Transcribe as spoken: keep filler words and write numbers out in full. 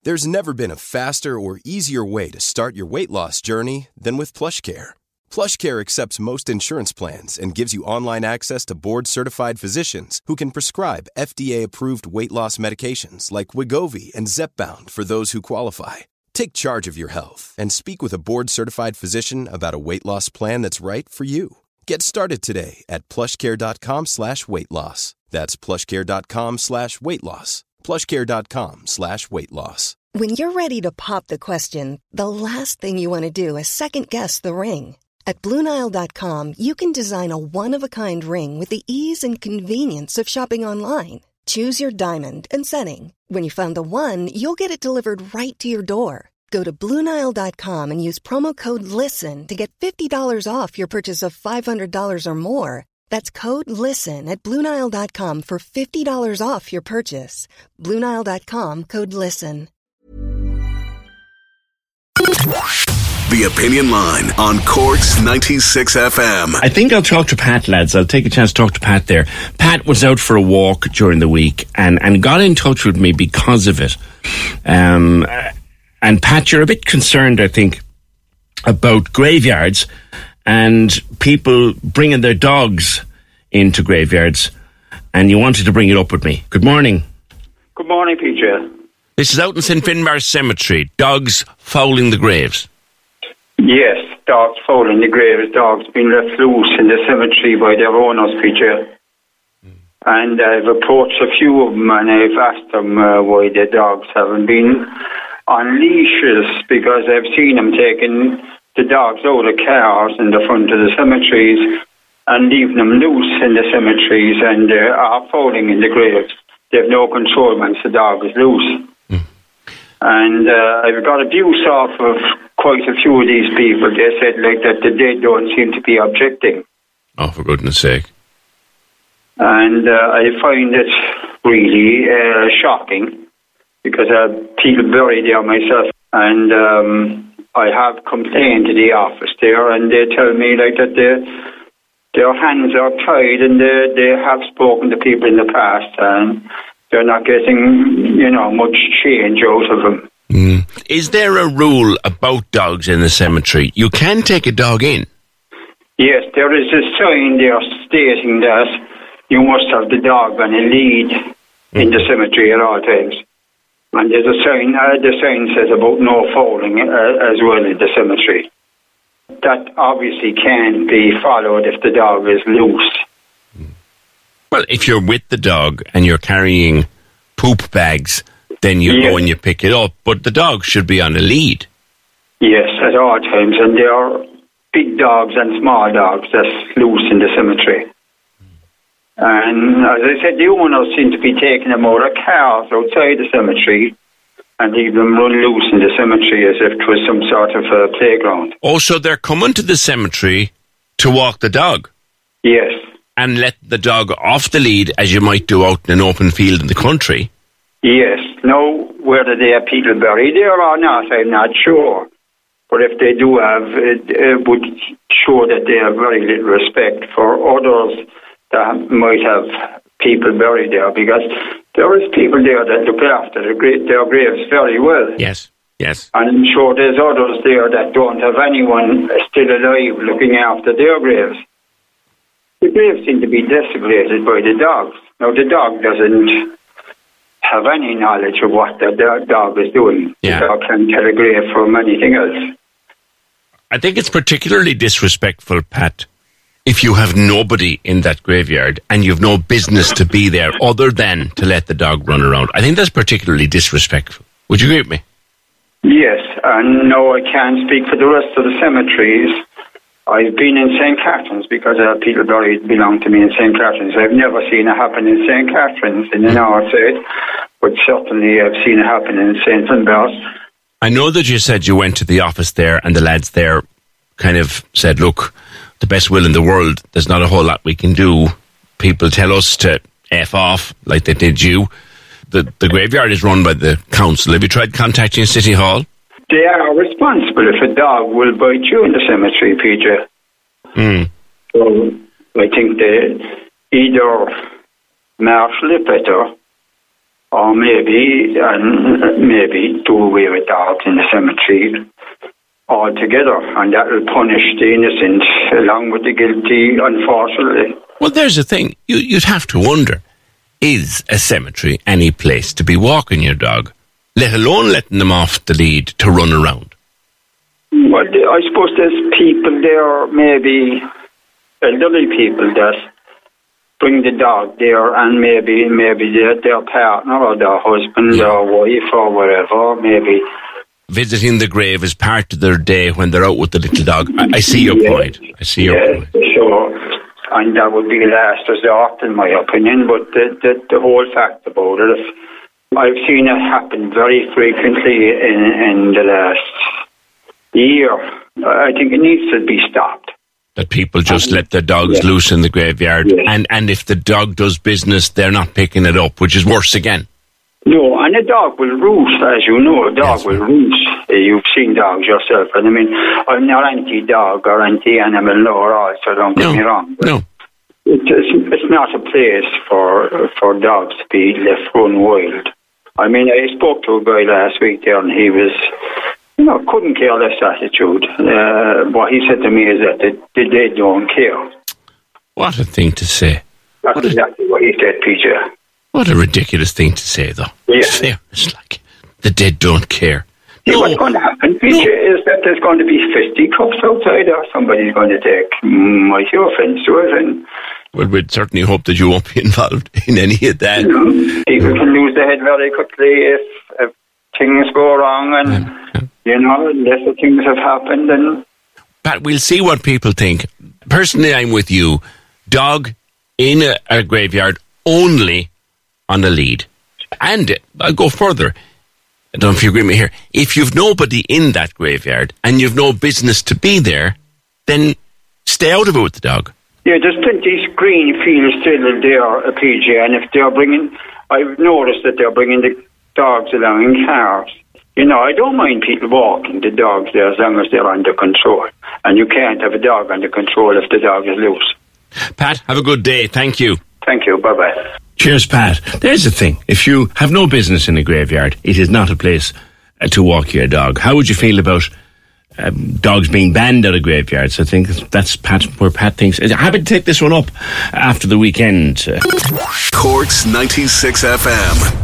There's never been a faster or easier way to start your weight loss journey than with PlushCare. PlushCare accepts most insurance plans and gives you online access to board-certified physicians who can prescribe F D A-approved weight loss medications like Wegovy and Zepbound for those who qualify. Take charge of your health and speak with a board-certified physician about a weight loss plan that's right for you. Get started today at plushcare.com slash weight loss. That's plushcare.com slash weight loss. plushcare.com slash weight loss. When you're ready to pop the question, the last thing you want to do is second-guess the ring. At Blue Nile dot com, you can design a one-of-a-kind ring with the ease and convenience of shopping online. Choose your diamond and setting. When you find the one, you'll get it delivered right to your door. Go to Blue Nile dot com and use promo code LISTEN to get fifty dollars off your purchase of five hundred dollars or more. That's code LISTEN at Blue Nile dot com for fifty dollars off your purchase. Blue Nile dot com, code LISTEN. The Opinion Line on Cork's ninety-six F M. I think I'll talk to Pat, lads. I'll take a chance to talk to Pat there. Pat was out for a walk during the week and, and got in touch with me because of it. Um, and Pat, you're a bit concerned, I think, about graveyards and people bringing their dogs into graveyards, and you wanted to bring it up with me. Good morning. Good morning, Peter. This is out in Saint Finbar Cemetery. Dogs fouling the graves. Yes, dogs fouling the graves. Dogs being left loose in the cemetery by their owners, Peter. Mm. And I've approached a few of them and I've asked them uh, why the dogs haven't been on leashes, because I've seen them taking the dogs out of cars in the front of the cemeteries and leaving them loose in the cemeteries, and they uh, are fouling in the graves. They have no control once the dog is loose. Mm. And uh, I've got abuse off of quite a few of these people. They said like that the dead don't seem to be objecting. Oh, for goodness sake. And uh, I find it really uh, shocking, because uh, people bury there myself, and um, I have complained to the office there, and they tell me like that they their hands are tied, and they, they have spoken to people in the past, and they're not getting, you know, much change out of them. Mm. Is there a rule about dogs in the cemetery? You can take a dog in? Yes, there is a sign there stating that you must have the dog on a lead mm. in the cemetery at all times. And there's a sign, uh, the sign says about no fouling uh, as well in the cemetery. That obviously can be followed if the dog is loose. Well, if you're with the dog and you're carrying poop bags, then you yes. go and you pick it up. But the dog should be on a lead. Yes, at all times. And there are big dogs and small dogs that's loose in the cemetery. And as I said, the owners seem to be taking them out of cars outside the cemetery and leave them run loose in the cemetery as if it was some sort of a playground. Oh, so they're coming to the cemetery to walk the dog? Yes. And let the dog off the lead, as you might do out in an open field in the country? Yes. Now, whether they have people buried there or not, I'm not sure. But if they do have, it, it would show that they have very little respect for others that might have people buried there, because there is people there that look after the gra- their graves very well. Yes, yes. And I'm sure there's others there that don't have anyone still alive looking after their graves. The graves seem to be desecrated by the dogs. Now, the dog doesn't have any knowledge of what the dog is doing. Yeah. The dog can't tell a grave from anything else. I think it's particularly disrespectful, Pat, if you have nobody in that graveyard and you've no business to be there other than to let the dog run around. I think that's particularly disrespectful. Would you agree with me? Yes, and no, I can't speak for the rest of the cemeteries. I've been in Saint Catherine's because uh, people buried belong to me in Saint Catherine's. I've never seen it happen in Saint Catherine's in the north side, but certainly I've seen it happen in Saint Finbar's. I know that you said you went to the office there and the lads there kind of said, look, the best will in the world, there's not a whole lot we can do. People tell us to F off like they did you. The the graveyard is run by the council. Have you tried contacting City Hall? They are responsible if a dog will bite you in the cemetery, P J. Mm. So I think they either marshal it better or maybe, and maybe do away with dogs in the cemetery altogether, and that will punish the innocent along with the guilty, unfortunately. Well, there's the thing. You, you'd have to wonder, is a cemetery any place to be walking your dog, let alone letting them off the lead to run around? Well, I suppose there's people there, maybe elderly people that bring the dog there, and maybe maybe their, their partner or their husband yeah. or wife or whatever, maybe. Visiting the grave is part of their day when they're out with the little dog. I, I see your yeah. point. I see your yeah, point. Sure. And that would be the last resort, in my opinion. But the, the, the whole fact about it, if I've seen it happen very frequently in, in the last year. I think it needs to be stopped. That people just um, let their dogs yeah. loose in the graveyard, yeah. and, and if the dog does business, they're not picking it up, which is worse again. No, and a dog will roost, as you know, a dog yes, will roost. Uh, you've seen dogs yourself, and I mean, I'm not anti-dog or anti-animal law also, don't get no, me wrong. No, It's, it's not a place for for dogs to be left run wild. I mean, I spoke to a guy last week there, and he was, you know, couldn't care less attitude. Uh, what he said to me is that they, they, they don't care. What a thing to say. That's what exactly a, what he said, P J. What a ridiculous thing to say, though. Yeah. It's like the dead don't care. See, no. what's going to happen, P J, no. is that there's going to be fisticuffs outside, or somebody's going to take my offence to it. And, well, we'd certainly hope that you won't be involved in any of that. You know, people can lose their head very quickly if, if things go wrong, and, yeah, yeah. you know, lesser things have happened. And Pat, we'll see what people think. Personally, I'm with you. Dog in a, a graveyard only on a lead. And I'll go further. I don't know if you agree with me here. If you've nobody in that graveyard and you've no business to be there, then stay out of it with the dog. Yeah, there's plenty of green fields still there, uh, P J, and if they're bringing, I've noticed that they're bringing the dogs along in cars. You know, I don't mind people walking the dogs there as long as they're under control. And you can't have a dog under control if the dog is loose. Pat, have a good day. Thank you. Thank you. Bye-bye. Cheers, Pat. There's the thing. If you have no business in a graveyard, it is not a place uh, to walk your dog. How would you feel about um, dogs being banned out of graveyards? I think that's Pat, where Pat thinks. I'm happy to take this one up after the weekend. Cork's ninety-six F M.